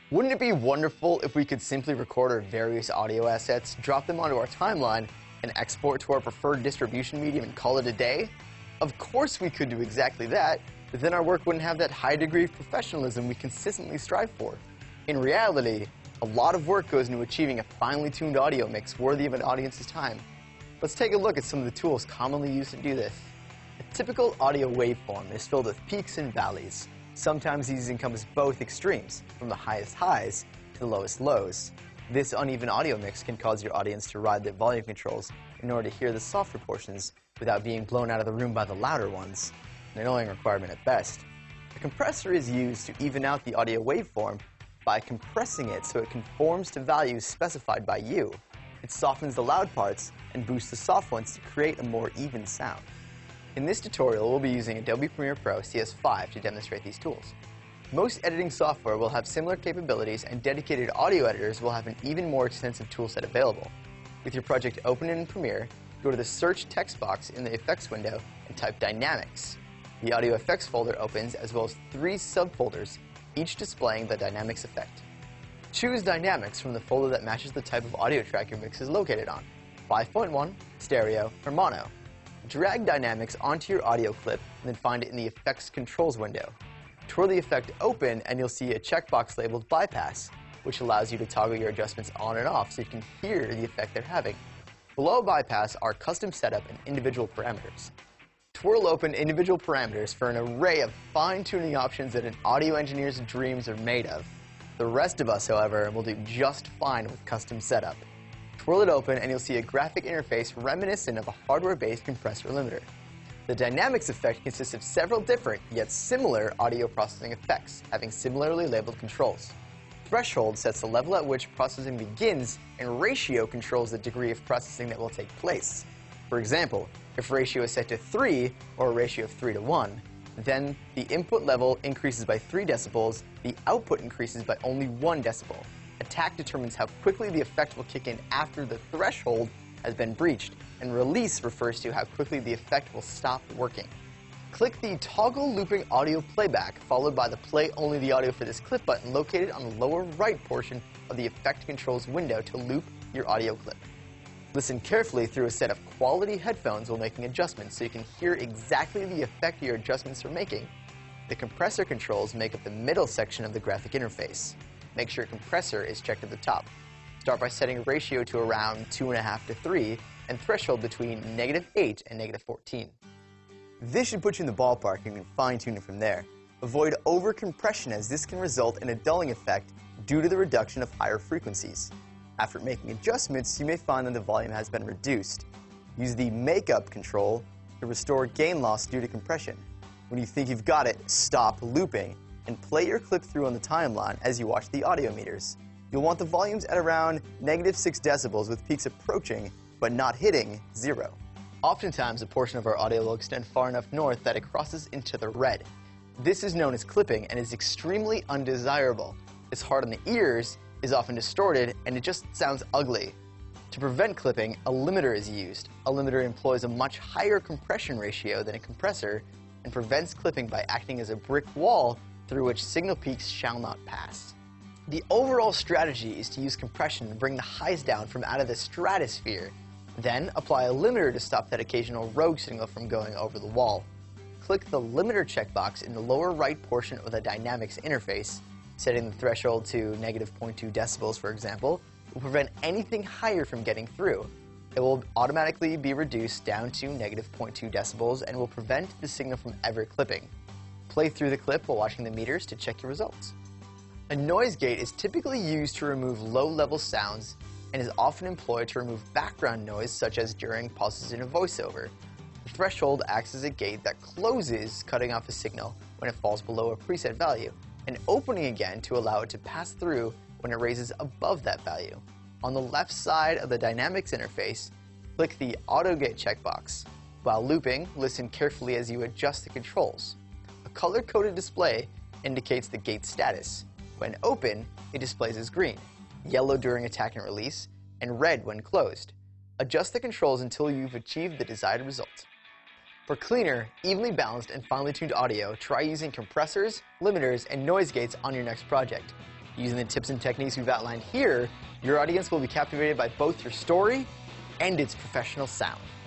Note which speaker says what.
Speaker 1: Wouldn't it be wonderful if we could simply record our various audio assets, drop them onto our timeline, and export to our preferred distribution medium and call it a day? Of course we could do exactly that, but then our work wouldn't have that high degree of professionalism we consistently strive for. In reality, a lot of work goes into achieving a finely tuned audio mix worthy of an audience's time. Let's take a look at some of the tools commonly used to do this. A typical audio waveform is filled with peaks and valleys. Sometimes these encompass both extremes, from the highest highs to the lowest lows. This uneven audio mix can cause your audience to ride the volume controls in order to hear the softer portions without being blown out of the room by the louder ones, an annoying requirement at best. A compressor is used to even out the audio waveform by compressing it so it conforms to values specified by you. It softens the loud parts and boosts the soft ones to create a more even sound. In this tutorial, we'll be using Adobe Premiere Pro CS5 to demonstrate these tools. Most editing software will have similar capabilities, and dedicated audio editors will have an even more extensive toolset available. With your project open in Premiere, go to the Search text box in the Effects window and type Dynamics. The Audio Effects folder opens, as well as 3 subfolders, each displaying the Dynamics effect. Choose Dynamics from the folder that matches the type of audio track your mix is located on: 5.1, stereo, or mono. Drag Dynamics onto your audio clip and then find it in the Effects Controls window. Twirl the effect open and you'll see a checkbox labeled Bypass, which allows you to toggle your adjustments on and off so you can hear the effect they're having. Below Bypass are custom setup and individual parameters. Twirl open individual parameters for an array of fine-tuning options that an audio engineer's dreams are made of. The rest of us, however, will do just fine with custom setup. Twirl it open and you'll see a graphic interface reminiscent of a hardware-based compressor limiter. The Dynamics effect consists of several different, yet similar, audio processing effects, having similarly labeled controls. Threshold sets the level at which processing begins, and Ratio controls the degree of processing that will take place. For example, if Ratio is set to 3, or a ratio of 3 to 1, then the input level increases by 3 decibels, the output increases by only 1 decibel. Attack determines how quickly the effect will kick in after the threshold has been breached, and Release refers to how quickly the effect will stop working. Click the Toggle Looping Audio Playback, followed by the Play Only the Audio for this clip button located on the lower right portion of the Effect Controls window to loop your audio clip. Listen carefully through a set of quality headphones while making adjustments so you can hear exactly the effect your adjustments are making. The compressor controls make up the middle section of the graphic interface. Make sure compressor is checked at the top. Start by setting ratio to around 2.5 to 3 and threshold between -8 and -14. This should put you in the ballpark and you can fine-tune it from there. Avoid over-compression, as this can result in a dulling effect due to the reduction of higher frequencies. After making adjustments, you may find that the volume has been reduced. Use the Makeup control to restore gain loss due to compression. When you think you've got it, stop looping and play your clip through on the timeline as you watch the audio meters. You'll want the volumes at around -6 decibels with peaks approaching, but not hitting, 0. Oftentimes, a portion of our audio will extend far enough north that it crosses into the red. This is known as clipping and is extremely undesirable. It's hard on the ears, is often distorted, and it just sounds ugly. To prevent clipping, a limiter is used. A limiter employs a much higher compression ratio than a compressor and prevents clipping by acting as a brick wall through which signal peaks shall not pass. The overall strategy is to use compression and bring the highs down from out of the stratosphere. Then apply a limiter to stop that occasional rogue signal from going over the wall. Click the limiter checkbox in the lower right portion of the Dynamics interface. Setting the threshold to -0.2 decibels, for example, will prevent anything higher from getting through. It will automatically be reduced down to -0.2 decibels and will prevent the signal from ever clipping. Play through the clip while watching the meters to check your results. A noise gate is typically used to remove low-level sounds and is often employed to remove background noise, such as during pauses in a voiceover. The threshold acts as a gate that closes, cutting off a signal when it falls below a preset value, and opening again to allow it to pass through when it raises above that value. On the left side of the Dynamics interface, click the Auto Gate checkbox. While looping, listen carefully as you adjust the controls. A color-coded display indicates the gate status. When open, it displays as green, yellow during attack and release, and red when closed. Adjust the controls until you've achieved the desired result. For cleaner, evenly balanced, and finely tuned audio, try using compressors, limiters, and noise gates on your next project. Using the tips and techniques we've outlined here, your audience will be captivated by both your story and its professional sound.